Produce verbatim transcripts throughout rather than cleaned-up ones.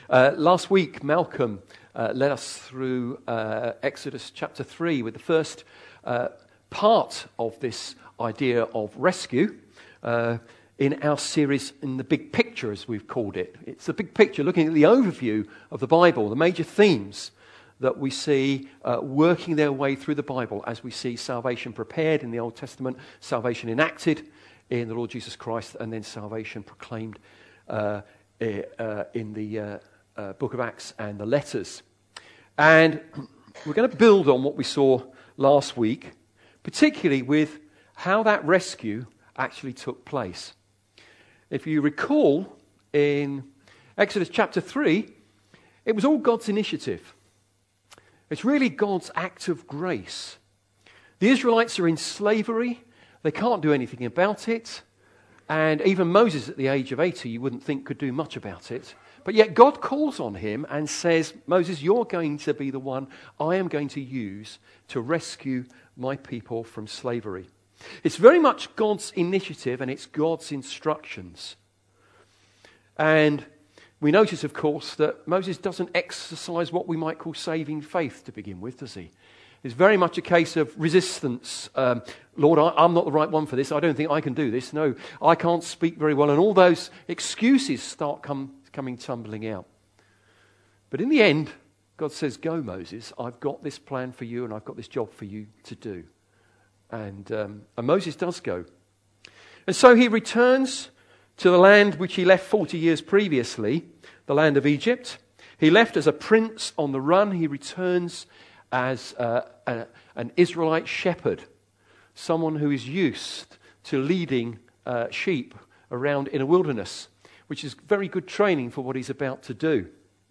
Uh, last week, Malcolm uh, led us through uh, Exodus chapter three with the first uh, part of this idea of rescue uh, in our series In the Big Picture, as we've called it. It's the big picture, looking at the overview of the Bible, the major themes that we see uh, working their way through the Bible as we see salvation prepared in the Old Testament, salvation enacted in the Lord Jesus Christ, and then salvation proclaimed uh, uh, in the uh, uh, book of Acts and the letters. And we're going to build on what we saw last week, particularly with how that rescue actually took place. If you recall, in Exodus chapter three, it was all God's initiative. It's really God's act of grace. The Israelites are in slavery. They can't do anything about it. And even Moses, at the age of eighty, you wouldn't think could do much about it. But yet God calls on him and says, Moses, you're going to be the one I am going to use to rescue my people from slavery. It's very much God's initiative and it's God's instructions. And we notice, of course, that Moses doesn't exercise what we might call saving faith to begin with, does he? It's very much a case of resistance. Um, Lord, I, I'm not the right one for this. I don't think I can do this. No, I can't speak very well. And all those excuses start come, coming tumbling out. But in the end, God says, go, Moses. I've got this plan for you and I've got this job for you to do. And, um, and Moses does go. And so he returns to the land which he left forty years previously, the land of Egypt. He left as a prince on the run. He returns as uh, a, an Israelite shepherd, someone who is used to leading uh, sheep around in a wilderness, which is very good training for what he's about to do.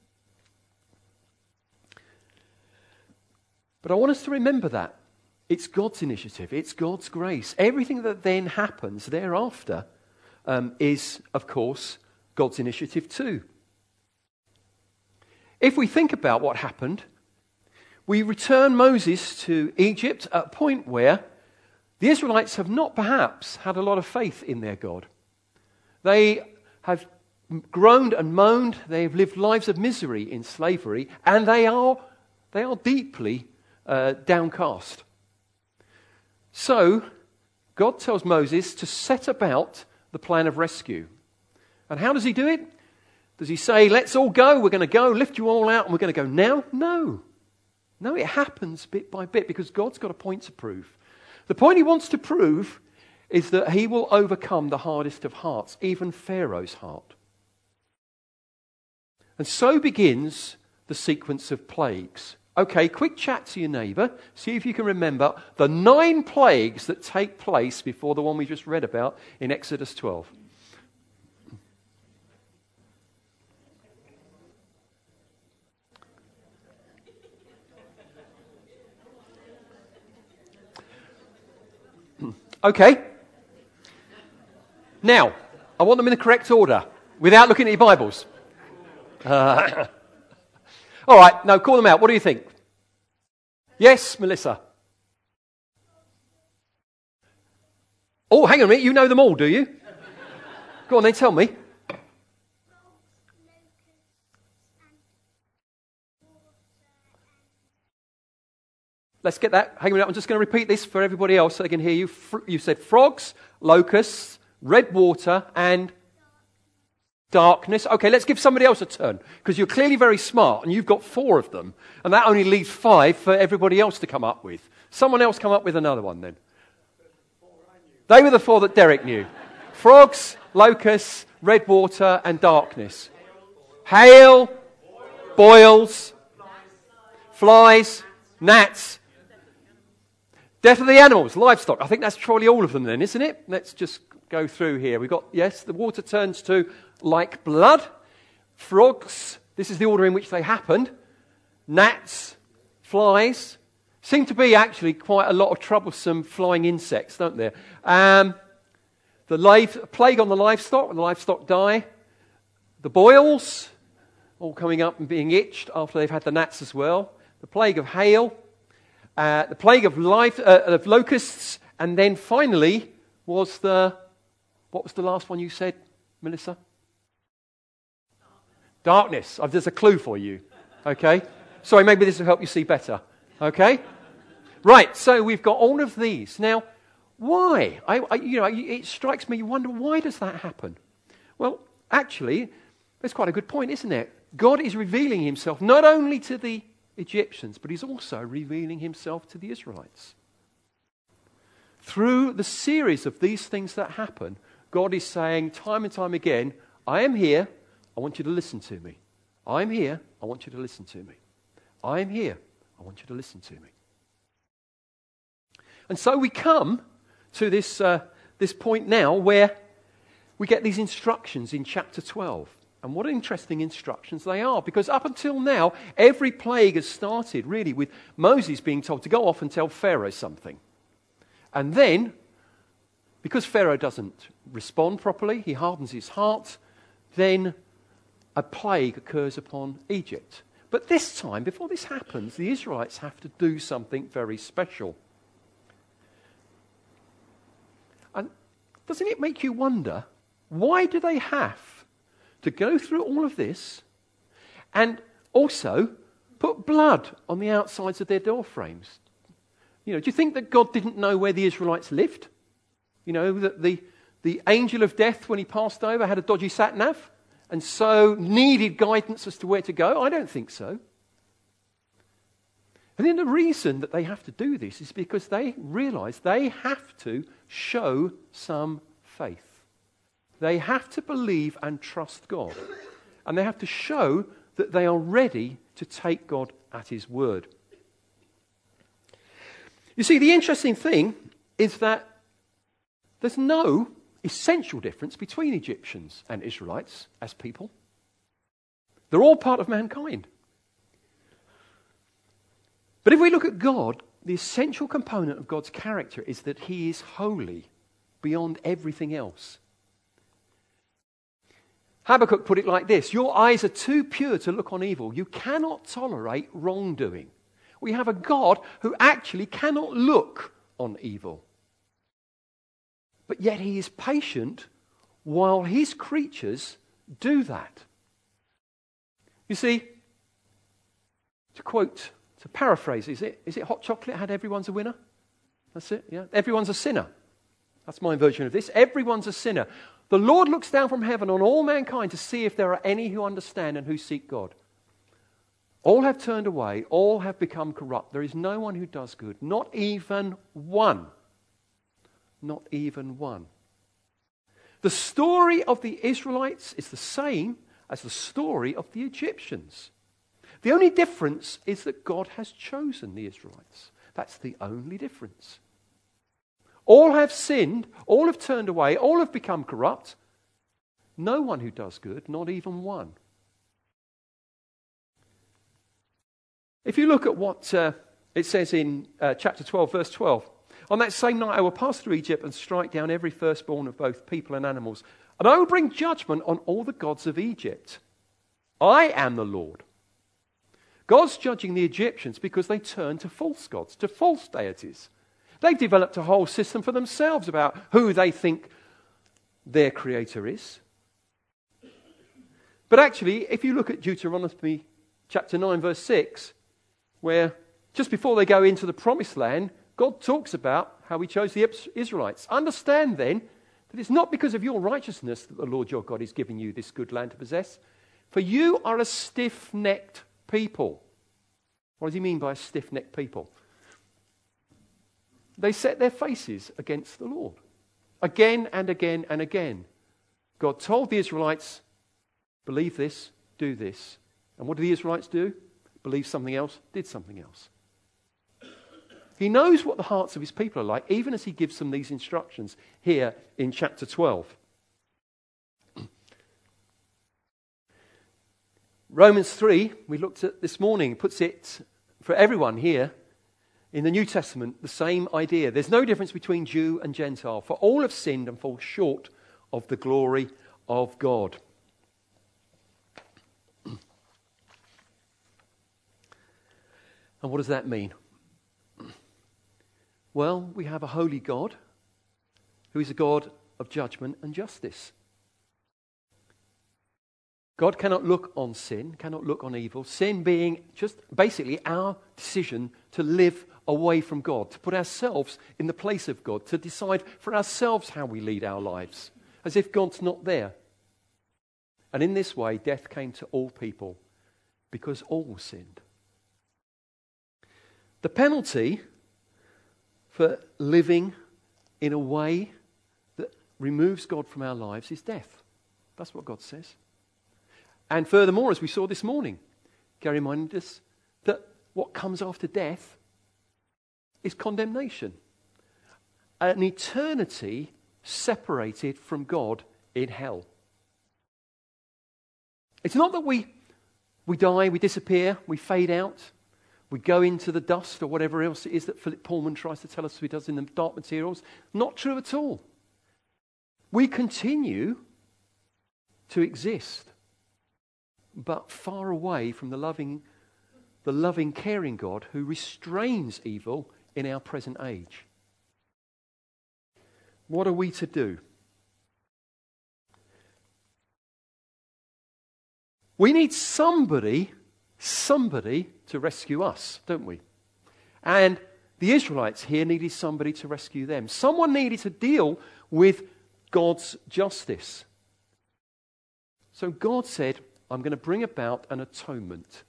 But I want us to remember that. It's God's initiative. It's God's grace. Everything that then happens thereafter um, is, of course, God's initiative too. If we think about what happened, we return Moses to Egypt at a point where the Israelites have not perhaps had a lot of faith in their God. They have groaned and moaned. They have lived lives of misery in slavery, and they are, they are deeply uh, downcast. So, God tells Moses to set about the plan of rescue. And how does he do it? Does he say, let's all go, we're going to go, lift you all out, and we're going to go now? No. No, it happens bit by bit because God's got a point to prove. The point he wants to prove is that he will overcome the hardest of hearts, even Pharaoh's heart. And so begins the sequence of plagues. Okay, quick chat to your neighbour. See if you can remember the nine plagues that take place before the one we just read about in Exodus twelve. Okay. Now, I want them in the correct order, without looking at your Bibles. Uh, all right, now call them out. What do you think? Yes, Melissa? Oh, hang on a minute. You know them all, do you? Go on then, tell me. Let's get that. Hang on a minute. I'm just going to repeat this for everybody else so they can hear you. You said frogs, locusts, red water, and darkness. Okay, let's give somebody else a turn, because you're clearly very smart and you've got four of them, and that only leaves five for everybody else to come up with. Someone else come up with another one then. They were the four that Derek knew. Frogs, locusts, red water, and darkness. Hail, boils, flies, gnats. Death of the animals, livestock. I think that's probably all of them then, isn't it? Let's just go through here. We've got, yes, the water turns to like blood. Frogs, this is the order in which they happened. Gnats, flies. Seem to be actually quite a lot of troublesome flying insects, don't there? Um, the live, plague on the livestock, when the livestock die. The boils, all coming up and being itched after they've had the gnats as well. The plague of hail. Uh, the plague of, life, uh, of locusts, and then finally was the, what was the last one you said, Melissa? Darkness. Oh, there's a clue for you. Okay? Sorry, maybe this will help you see better. Okay? Right, so we've got all of these. Now, why? I, I, you know, it strikes me, you wonder, why does that happen? Well, actually, that's quite a good point, isn't it? God is revealing himself not only to the Egyptians, but he's also revealing himself to the Israelites. Through the series of these things that happen, God is saying time and time again, I am here, I want you to listen to me. I'm here, I want you to listen to me. I am here, I want you to listen to me. And so we come to this, uh, this point now where we get these instructions in chapter twelve. And what interesting instructions they are, because up until now, every plague has started really with Moses being told to go off and tell Pharaoh something. And then, because Pharaoh doesn't respond properly, he hardens his heart, then a plague occurs upon Egypt. But this time, before this happens, the Israelites have to do something very special. And doesn't it make you wonder, why do they have to go through all of this and also put blood on the outsides of their door frames? You know, do you think that God didn't know where the Israelites lived? You know, that the, the angel of death, when he passed over, had a dodgy sat-nav and so needed guidance as to where to go? I don't think so. And then the reason that they have to do this is because they realize they have to show some faith. They have to believe and trust God. And they have to show that they are ready to take God at his word. You see, the interesting thing is that there's no essential difference between Egyptians and Israelites as people. They're all part of mankind. But if we look at God, the essential component of God's character is that he is holy beyond everything else. Habakkuk put it like this: your eyes are too pure to look on evil. You cannot tolerate wrongdoing. We have a God who actually cannot look on evil. But yet he is patient while his creatures do that. You see, to quote, to paraphrase, is it, is it hot chocolate had everyone's a winner? That's it, yeah? Everyone's a sinner. That's my version of this. Everyone's a sinner. The Lord looks down from heaven on all mankind to see if there are any who understand and who seek God. All have turned away. All have become corrupt. There is no one who does good. Not even one. Not even one. The story of the Israelites is the same as the story of the Egyptians. The only difference is that God has chosen the Israelites. That's the only difference. All have sinned, all have turned away, all have become corrupt. No one who does good, not even one. If you look at what uh, it says in uh, chapter twelve, verse twelve, on that same night I will pass through Egypt and strike down every firstborn of both people and animals, and I will bring judgment on all the gods of Egypt. I am the Lord. God's judging the Egyptians because they turned to false gods, to false deities. They've developed a whole system for themselves about who they think their creator is. But actually, if you look at Deuteronomy chapter nine, verse six, where just before they go into the promised land, God talks about how he chose the Israelites. Understand then that it's not because of your righteousness that the Lord your God is giving you this good land to possess. For you are a stiff-necked people. What does he mean by a stiff-necked people? They set their faces against the Lord. Again and again and again. God told the Israelites, believe this, do this. And what did the Israelites do? Believe something else, did something else. He knows what the hearts of his people are like, even as he gives them these instructions here in chapter twelve. Romans three, we looked at this morning, puts it for everyone here in the New Testament, the same idea. There's no difference between Jew and Gentile, for all have sinned and fall short of the glory of God. And what does that mean? Well, we have a holy God who is a God of judgment and justice. God cannot look on sin, cannot look on evil. Sin being just basically our decision to live away from God, to put ourselves in the place of God, to decide for ourselves how we lead our lives, as if God's not there. And in this way, death came to all people because all sinned. The penalty for living in a way that removes God from our lives is death. That's what God says. And furthermore, as we saw this morning, Gary reminded us that what comes after death is condemnation. An eternity separated from God in hell. It's not that we, we die, we disappear, we fade out, we go into the dust or whatever else it is that Philip Pullman tries to tell us he does in the Dark Materials. Not true at all. We continue to exist, but far away from the loving, the loving, caring God who restrains evil in our present age. What are we to do? We need somebody, somebody to rescue us, don't we? And the Israelites here needed somebody to rescue them. Someone needed to deal with God's justice. So God said, I'm going to bring about an atonement.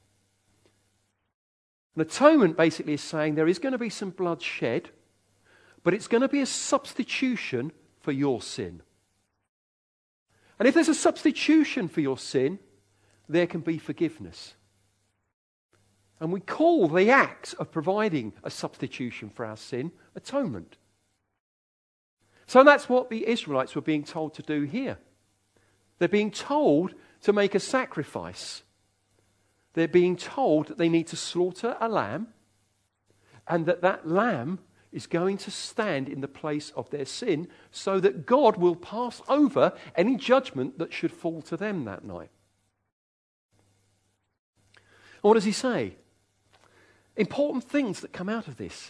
An atonement basically is saying there is going to be some blood shed, but it's going to be a substitution for your sin. And if there's a substitution for your sin, there can be forgiveness. And we call the act of providing a substitution for our sin atonement. So that's what the Israelites were being told to do here. They're being told to make a sacrifice. They're being told that they need to slaughter a lamb, and that that lamb is going to stand in the place of their sin so that God will pass over any judgment that should fall to them that night. And what does he say? Important things that come out of this.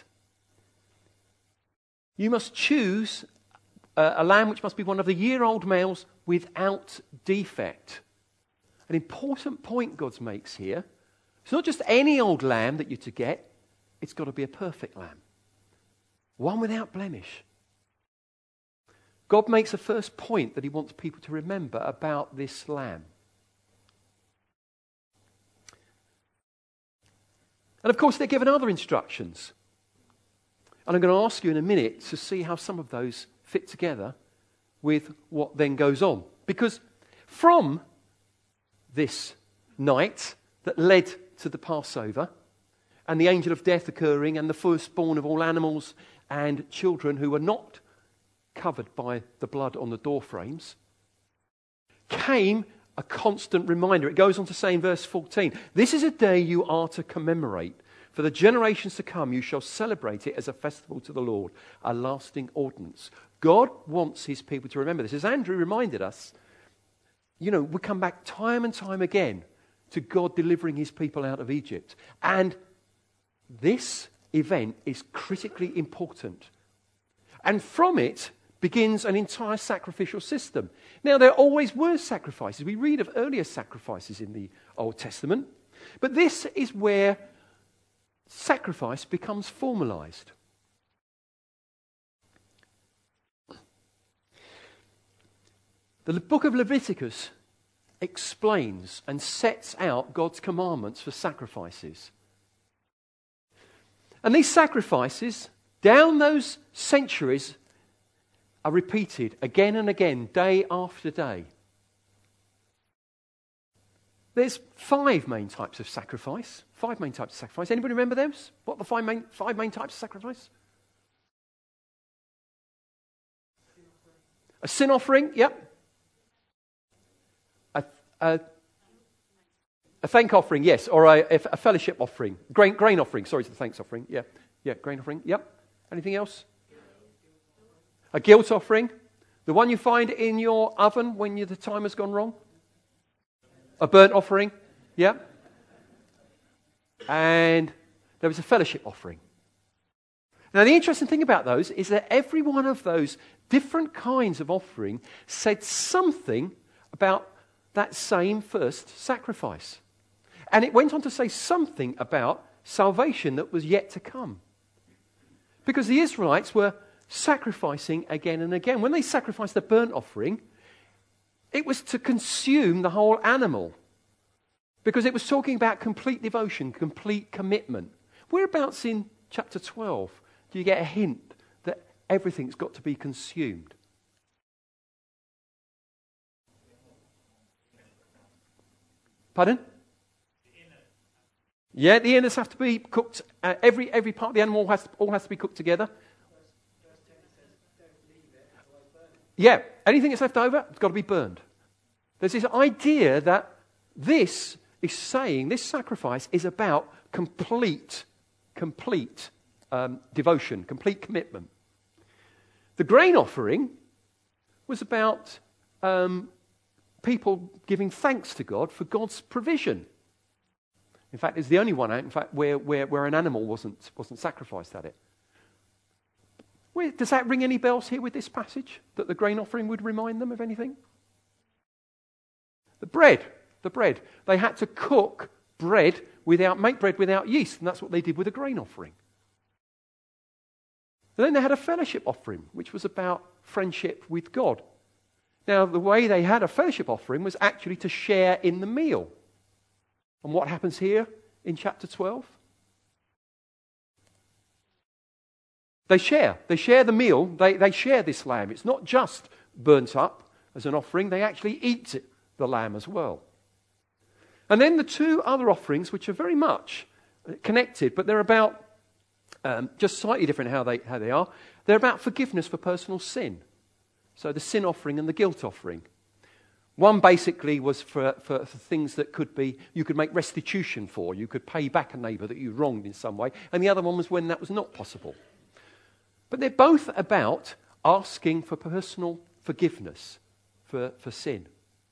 You must choose a, a lamb which must be one of the year-old males without defect. An important point God makes here. It's not just any old lamb that you're to get. It's got to be a perfect lamb. One without blemish. God makes a first point that he wants people to remember about this lamb. And of course, they're given other instructions. And I'm going to ask you in a minute to see how some of those fit together with what then goes on. Because from this night that led to the Passover, and the angel of death occurring, and the firstborn of all animals and children who were not covered by the blood on the door frames, came a constant reminder. It goes on to say in verse fourteen, this is a day you are to commemorate. For the generations to come, you shall celebrate it as a festival to the Lord, a lasting ordinance. God wants his people to remember this. As Andrew reminded us, you know, we come back time and time again to God delivering his people out of Egypt. And this event is critically important. And from it begins an entire sacrificial system. Now, there always were sacrifices. We read of earlier sacrifices in the Old Testament. But this is where sacrifice becomes formalized. The book of Leviticus explains and sets out God's commandments for sacrifices. And these sacrifices, down those centuries, are repeated again and again, day after day. There's five main types of sacrifice. Five main types of sacrifice. Anybody remember those? What are the five main, five main types of sacrifice? A sin offering, yep. A, a, a thank offering, yes. Or a, a fellowship offering. Grain, grain offering, sorry, it's the thanks offering. Yeah, yeah, grain offering, yep. Anything else? A guilt offering. The one you find in your oven when you, the timer's gone wrong. A burnt offering, yeah. And there was a fellowship offering. Now, the interesting thing about those is that every one of those different kinds of offering said something about that same first sacrifice. And it went on to say something about salvation that was yet to come. Because the Israelites were sacrificing again and again. When they sacrificed the burnt offering, it was to consume the whole animal. Because it was talking about complete devotion, complete commitment. Whereabouts in chapter twelve do you get a hint that everything's got to be consumed? Pardon? Yeah, the innards have to be cooked. Uh, every every part of the animal has all has to be cooked together. Yeah, anything that's left over, it's got to be burned. There's this idea that this is saying, this sacrifice is about complete, complete um, devotion, complete commitment. The grain offering was about um, people giving thanks to God for God's provision. In fact, it's the only one, in fact, where, where, where an animal wasn't, wasn't sacrificed at it. Where, does that ring any bells here with this passage? That the grain offering would remind them of anything? The bread, the bread. They had to cook bread without, make bread without yeast, and that's what they did with the grain offering. And then they had a fellowship offering, which was about friendship with God. Now, the way they had a fellowship offering was actually to share in the meal. And what happens here in chapter twelve? They share. They share the meal. They, they share this lamb. It's not just burnt up as an offering. They actually eat it, the lamb as well. And then the two other offerings, which are very much connected, but they're about um, just slightly different how they, how they are. They're about forgiveness for personal sin. So the sin offering and the guilt offering. One basically was for, for, for things that could be, you could make restitution for. You could pay back a neighbour that you wronged in some way. And the other one was when that was not possible. But they're both about asking for personal forgiveness for, for sin.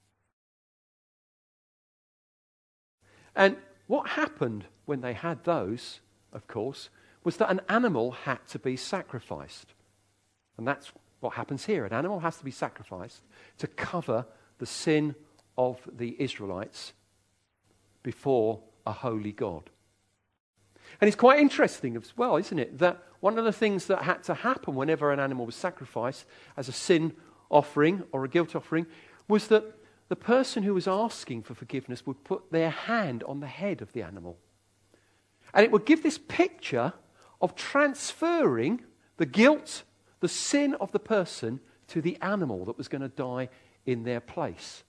And what happened when they had those, of course, was that an animal had to be sacrificed. And that's what happens here. An animal has to be sacrificed to cover the sin of the Israelites before a holy God. And it's quite interesting as well, isn't it, that one of the things that had to happen whenever an animal was sacrificed as a sin offering or a guilt offering was that the person who was asking for forgiveness would put their hand on the head of the animal. And it would give this picture of transferring the guilt, the sin of the person to the animal that was going to die in their place.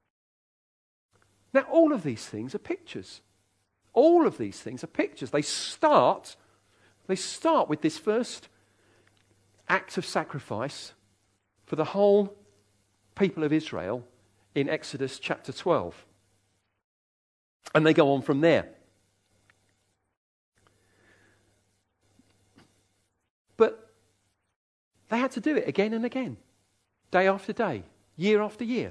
Now, all of these things are pictures. All of these things are pictures. They start, they start with this first act of sacrifice for the whole people of Israel in Exodus chapter twelve. And they go on from there. But they had to do it again and again, day after day, year after year.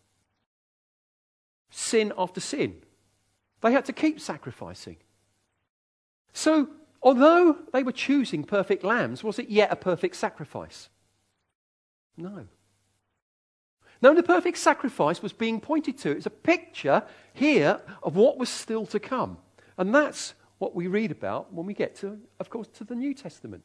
Sin after sin. They had to keep sacrificing. So, although they were choosing perfect lambs, was it yet a perfect sacrifice? No. No, the perfect sacrifice was being pointed to. It's a picture here of what was still to come. And that's what we read about when we get to, of course, to the New Testament.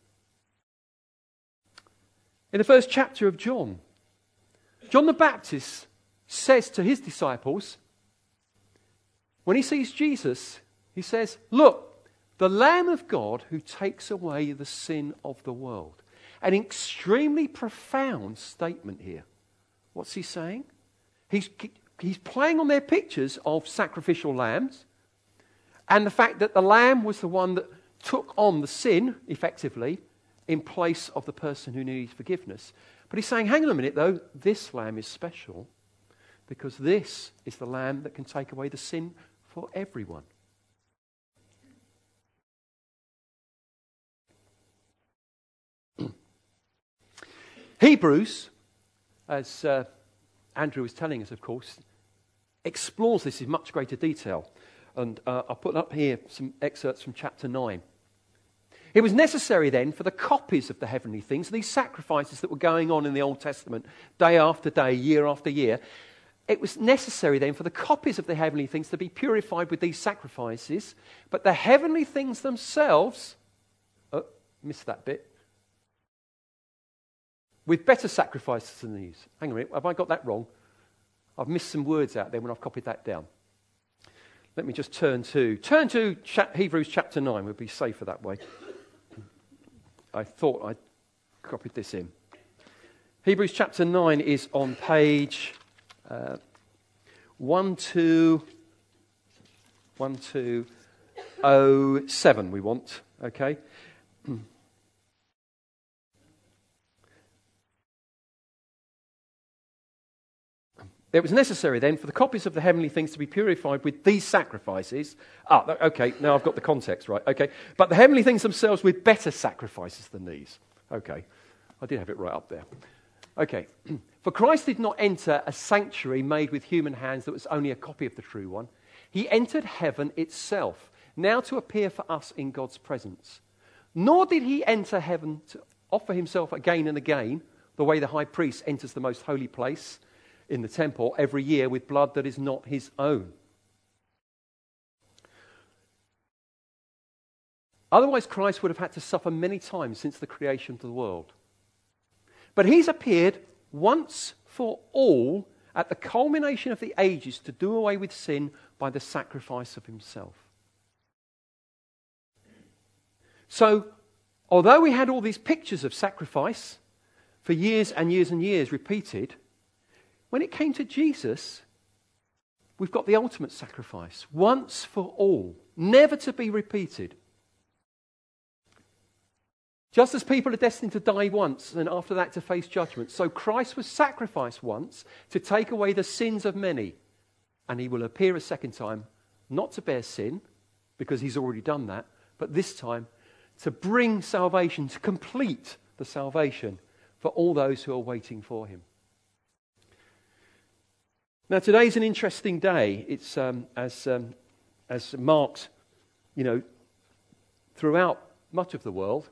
In the first chapter of John, John the Baptist says to his disciples, when he sees Jesus, he says, "Look, the Lamb of God who takes away the sin of the world." An extremely profound statement here. What's he saying? He's, he's playing on their pictures of sacrificial lambs and the fact that the lamb was the one that took on the sin, effectively, in place of the person who needed forgiveness. But he's saying, hang on a minute though, this lamb is special because this is the lamb that can take away the sin for everyone. Hebrews, as uh, Andrew was telling us, of course, explores this in much greater detail. And uh, I'll put up here some excerpts from chapter nine. It was necessary then for the copies of the heavenly things, these sacrifices that were going on in the Old Testament, day after day, year after year. it was necessary then for the copies of the heavenly things to be purified with these sacrifices, but the heavenly things themselves, oh, missed that bit, with better sacrifices than these. Hang on a minute, have I got that wrong? I've missed some words out there when I've copied that down. Let me just turn to, turn to Hebrews chapter nine, would be safer that way. I thought I'd copied this in. Hebrews chapter nine is on page uh, one two oh seven we want, okay? It was necessary then for the copies of the heavenly things to be purified with these sacrifices. Ah, okay, now I've got the context right. Okay, but the heavenly things themselves with better sacrifices than these. Okay, I did have it right up there. Okay, for Christ did not enter a sanctuary made with human hands that was only a copy of the true one. He entered heaven itself, now to appear for us in God's presence. Nor did he enter heaven to offer himself again and again, the way the high priest enters the most holy place in the temple every year with blood that is not his own. Otherwise, Christ would have had to suffer many times since the creation of the world. But he's appeared once for all at the culmination of the ages to do away with sin by the sacrifice of himself. So, although we had all these pictures of sacrifice for years and years and years repeated, when it came to Jesus, we've got the ultimate sacrifice, once for all, never to be repeated. Just as people are destined to die once and after that to face judgment, so Christ was sacrificed once to take away the sins of many. And he will appear a second time, not to bear sin, because he's already done that, but this time to bring salvation, to complete the salvation for all those who are waiting for him. Now, today's an interesting day. It's um, as um, as marked, you know, throughout much of the world.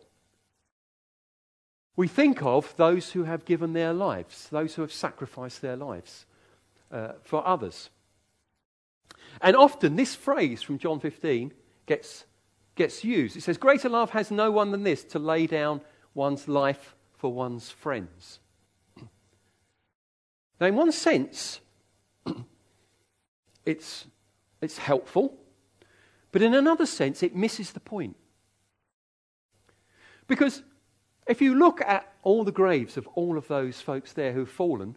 We think of those who have given their lives, those who have sacrificed their lives uh, for others. And often this phrase from John fifteen gets gets used. It says, "Greater love has no one than this, to lay down one's life for one's friends." Now, in one sense, It's, it's helpful, but in another sense, it misses the point. Because if you look at all the graves of all of those folks there who've fallen,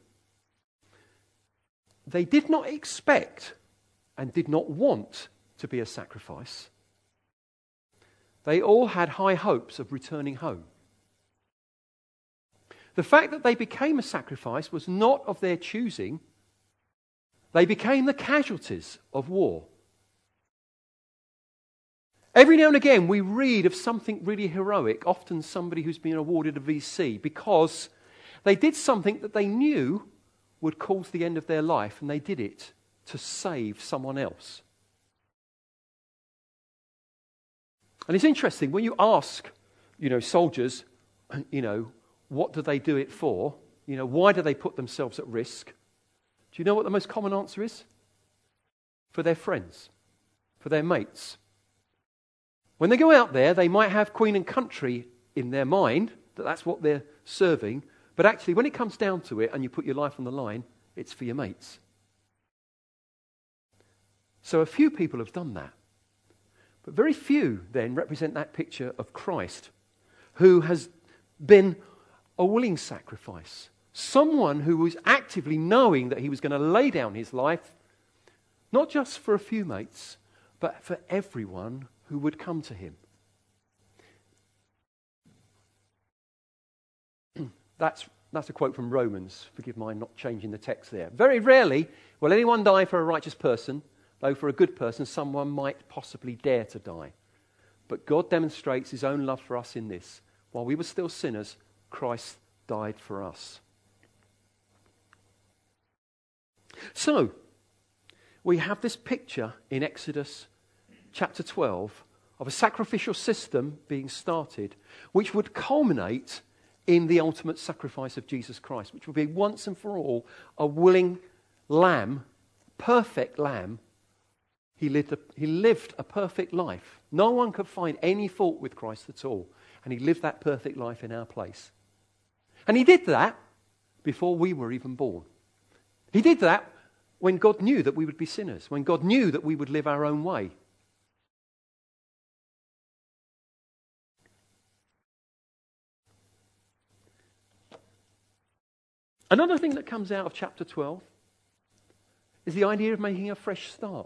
they did not expect and did not want to be a sacrifice. They all had high hopes of returning home. The fact that they became a sacrifice was not of their choosing. They became the casualties of war. Every now and again we read of something really heroic, often somebody who's been awarded a V C, because they did something that they knew would cause the end of their life, and they did it to save someone else. And it's interesting, when you ask, you know, soldiers, you know, what do they do it for? You know, why do they put themselves at risk? Do you know what the most common answer is? For their friends, for their mates. When they go out there, they might have Queen and country in their mind, that that's what they're serving, but actually when it comes down to it and you put your life on the line, it's for your mates. So a few people have done that. But very few then represent that picture of Christ, who has been a willing sacrifice. Someone who was actively knowing that he was going to lay down his life, not just for a few mates, but for everyone who would come to him. That's, that's a quote from Romans. Forgive my not changing the text there. Very rarely will anyone die for a righteous person, though for a good person someone might possibly dare to die. But God demonstrates his own love for us in this. While we were still sinners, Christ died for us. So, we have this picture in Exodus chapter twelve of a sacrificial system being started, which would culminate in the ultimate sacrifice of Jesus Christ, which would be once and for all a willing lamb, perfect lamb, he lived, a, he lived a perfect life. No one could find any fault with Christ at all. And he lived that perfect life in our place. And he did that before we were even born. He did that when God knew that we would be sinners, when God knew that we would live our own way. Another thing that comes out of chapter twelve is the idea of making a fresh start.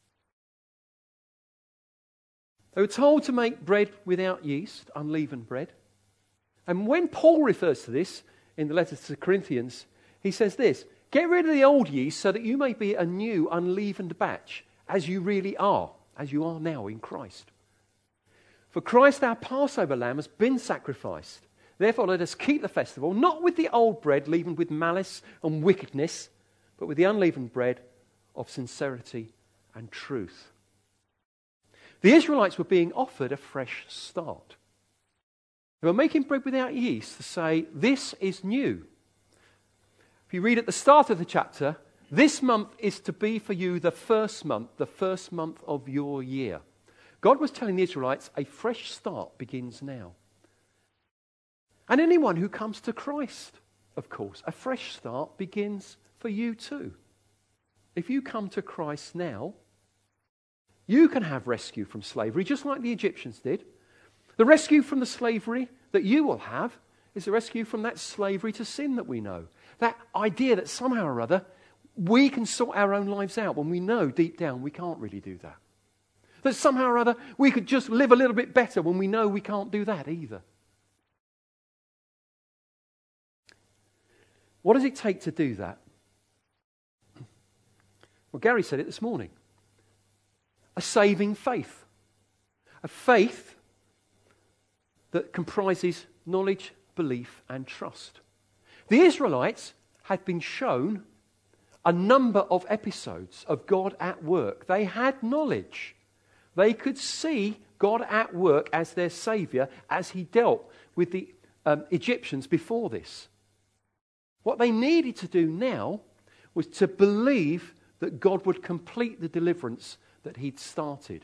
They were told to make bread without yeast, unleavened bread. And when Paul refers to this in the letter to the Corinthians, he says this: get rid of the old yeast so that you may be a new unleavened batch, as you really are, as you are now in Christ. For Christ our Passover lamb has been sacrificed. Therefore let us keep the festival, not with the old bread leavened with malice and wickedness, but with the unleavened bread of sincerity and truth. The Israelites were being offered a fresh start. They were making bread without yeast to say, this is new. If you read at the start of the chapter, this month is to be for you the first month, the first month of your year. God was telling the Israelites, a fresh start begins now. And anyone who comes to Christ, of course, a fresh start begins for you too. If you come to Christ now, you can have rescue from slavery, just like the Egyptians did. The rescue from the slavery that you will have is the rescue from that slavery to sin that we know. That idea that somehow or other we can sort our own lives out when we know deep down we can't really do that. That somehow or other we could just live a little bit better when we know we can't do that either. What does it take to do that? Well, Gary said it this morning. A saving faith. A faith that comprises knowledge, belief, and trust. The Israelites had been shown a number of episodes of God at work. They had knowledge. They could see God at work as their Saviour as he dealt with the um, Egyptians before this. What they needed to do now was to believe that God would complete the deliverance that he'd started.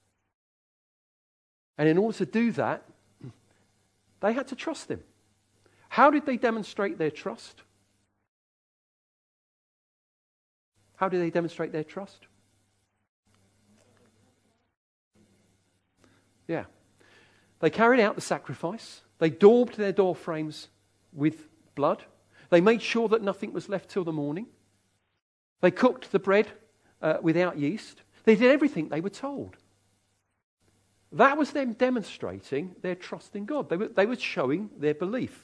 And in order to do that, they had to trust him. How did they demonstrate their trust? How did they demonstrate their trust? Yeah. They carried out the sacrifice. They daubed their door frames with blood. They made sure that nothing was left till the morning. They cooked the bread uh, without yeast. They did everything they were told. That was them demonstrating their trust in God. They were, they were showing their belief.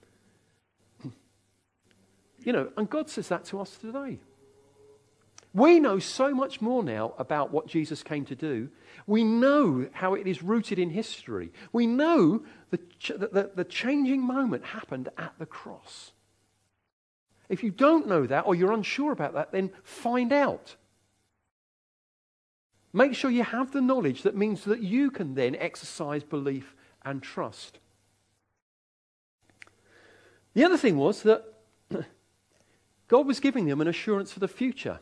You know, and God says that to us today. We know so much more now about what Jesus came to do. We know how it is rooted in history. We know the, ch- the, the changing moment happened at the cross. If you don't know that or you're unsure about that, then find out. Make sure you have the knowledge that means that you can then exercise belief and trust. The other thing was that God was giving them an assurance for the future.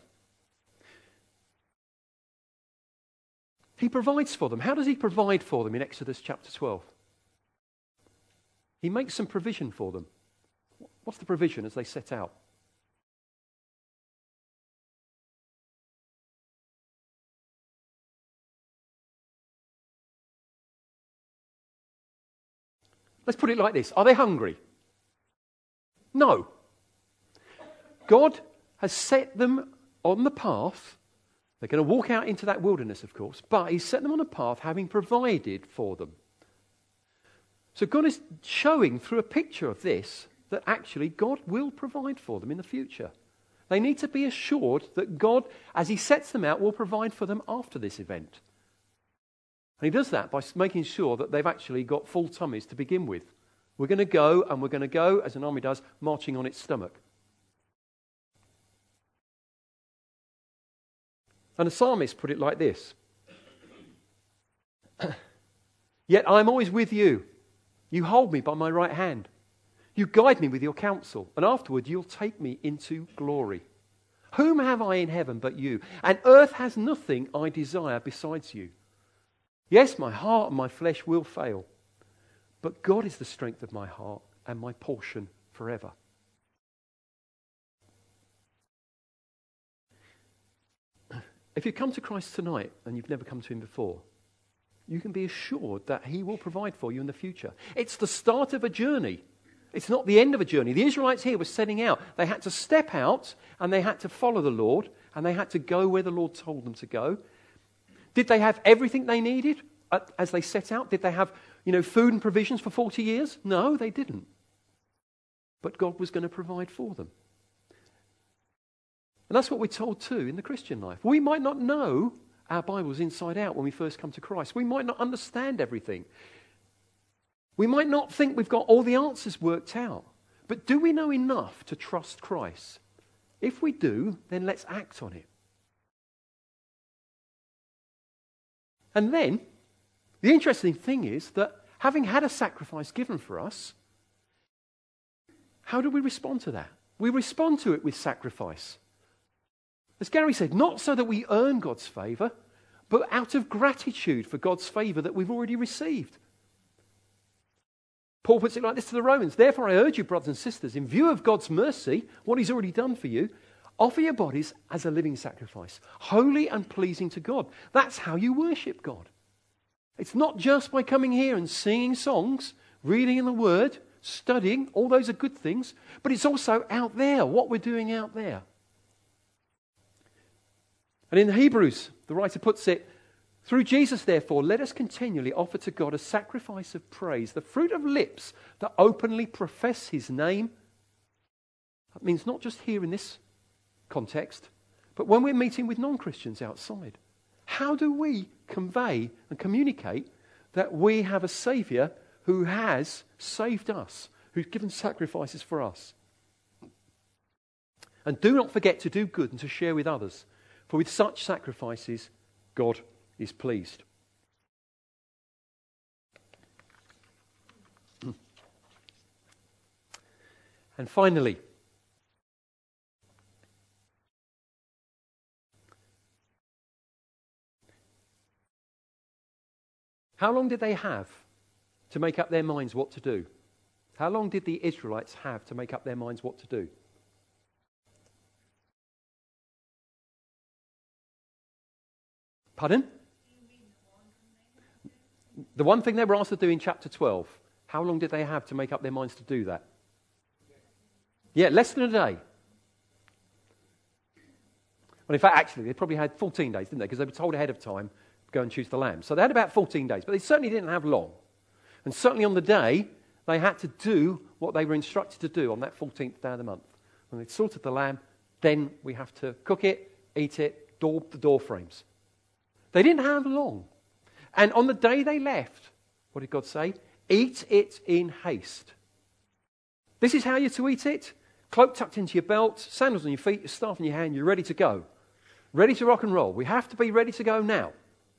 He provides for them. How does he provide for them in Exodus chapter twelve? He makes some provision for them. What's the provision as they set out? Let's put it like this. Are they hungry? No. God has set them on the path. They're going to walk out into that wilderness, of course, but he's set them on a path having provided for them. So God is showing through a picture of this that actually God will provide for them in the future. They need to be assured that God, as he sets them out, will provide for them after this event. And he does that by making sure that they've actually got full tummies to begin with. We're going to go, and we're going to go, as an army does, marching on its stomach. And the psalmist put it like this. Yet I'm always with you. You hold me by my right hand. You guide me with your counsel, and afterward you'll take me into glory. Whom have I in heaven but you? And earth has nothing I desire besides you. Yes, my heart and my flesh will fail, but God is the strength of my heart and my portion forever. If you come to Christ tonight and you've never come to him before, you can be assured that he will provide for you in the future. It's the start of a journey. It's not the end of a journey. The Israelites here were setting out. They had to step out and they had to follow the Lord and they had to go where the Lord told them to go. Did they have everything they needed as they set out? Did they have, you know, food and provisions for forty years? No, they didn't. But God was going to provide for them. And that's what we're told too in the Christian life. We might not know our Bibles inside out when we first come to Christ. We might not understand everything. We might not think we've got all the answers worked out. But do we know enough to trust Christ? If we do, then let's act on it. And then, the interesting thing is that having had a sacrifice given for us, how do we respond to that? We respond to it with sacrifice. As Gary said, not so that we earn God's favour, but out of gratitude for God's favour that we've already received. Paul puts it like this to the Romans. Therefore I urge you, brothers and sisters, in view of God's mercy, what he's already done for you, offer your bodies as a living sacrifice, holy and pleasing to God. That's how you worship God. It's not just by coming here and singing songs, reading in the Word, studying, all those are good things, but it's also out there, what we're doing out there. And in Hebrews, the writer puts it, through Jesus, therefore, let us continually offer to God a sacrifice of praise, the fruit of lips that openly profess his name. That means not just here in this context, but when we're meeting with non-Christians outside. How do we convey and communicate that we have a Saviour who has saved us, who's given sacrifices for us? And do not forget to do good and to share with others, for with such sacrifices, God is pleased. And finally, how long did they have to make up their minds what to do? How long did the Israelites have to make up their minds what to do? Pardon? The one thing they were asked to do in chapter twelve, how long did they have to make up their minds to do that? Yeah, less than a day. Well, in fact, actually, they probably had fourteen days, didn't they? Because they were told ahead of time, go and choose the lamb. So they had about fourteen days, but they certainly didn't have long. And certainly on the day, they had to do what they were instructed to do on that fourteenth day of the month. When they'd sorted the lamb, then we have to cook it, eat it, daub the door frames. They didn't have long. And on the day they left, what did God say? Eat it in haste. This is how you're to eat it. Cloak tucked into your belt, sandals on your feet, your staff in your hand, you're ready to go. Ready to rock and roll. We have to be ready to go now.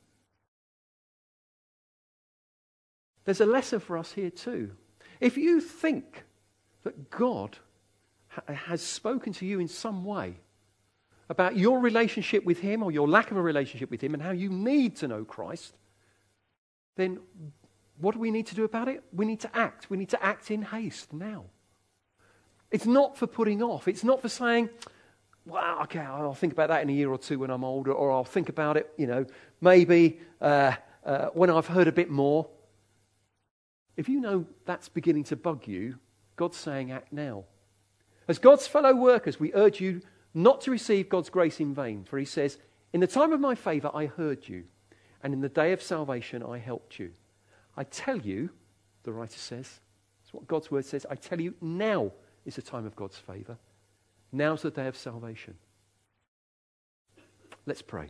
There's a lesson for us here too. If you think that God ha- has spoken to you in some way about your relationship with him or your lack of a relationship with him and how you need to know Christ, then what do we need to do about it? We need to act. We need to act in haste now. It's not for putting off. It's not for saying, well, okay, I'll think about that in a year or two when I'm older, or I'll think about it, you know, maybe uh, uh, when I've heard a bit more. If you know that's beginning to bug you, God's saying act now. As God's fellow workers, we urge you not to receive God's grace in vain, for he says, in the time of my favour I heard you, and in the day of salvation I helped you. I tell you, the writer says, that's what God's word says, I tell you, now is the time of God's favour. Now's the day of salvation. Let's pray.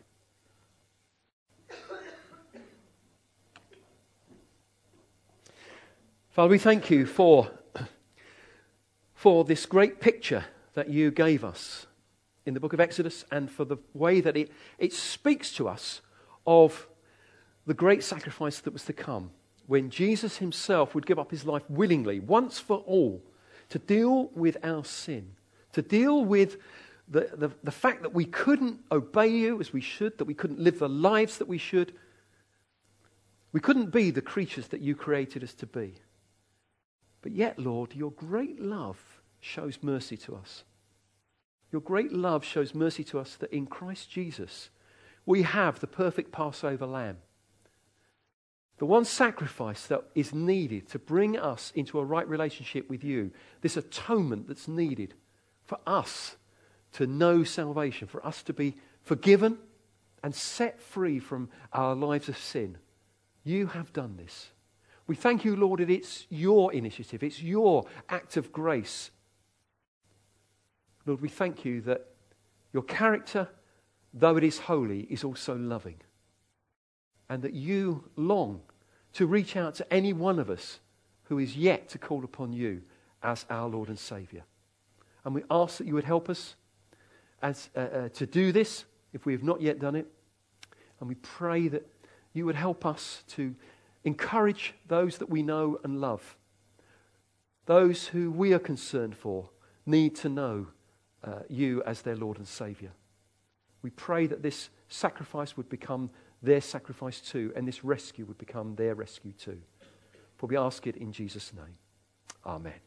Father, we thank you for, for this great picture that you gave us in the book of Exodus, and for the way that it, it speaks to us of the great sacrifice that was to come, when Jesus himself would give up his life willingly, once for all, to deal with our sin, to deal with the, the, the fact that we couldn't obey you as we should, that we couldn't live the lives that we should. We couldn't be the creatures that you created us to be. But yet, Lord, your great love shows mercy to us. Your great love shows mercy to us that in Christ Jesus we have the perfect Passover lamb. The one sacrifice that is needed to bring us into a right relationship with you. This atonement that's needed for us to know salvation, for us to be forgiven and set free from our lives of sin. You have done this. We thank you, Lord, that it's your initiative. It's your act of grace. Lord, we thank you that your character, though it is holy, is also loving. And that you long to reach out to any one of us who is yet to call upon you as our Lord and Saviour. And we ask that you would help us as, uh, uh, to do this if we have not yet done it. And we pray that you would help us to encourage those that we know and love. Those who we are concerned for need to know uh, you as their Lord and Saviour. We pray that this sacrifice would become their sacrifice too, and this rescue would become their rescue too. For we ask it in Jesus' name. Amen.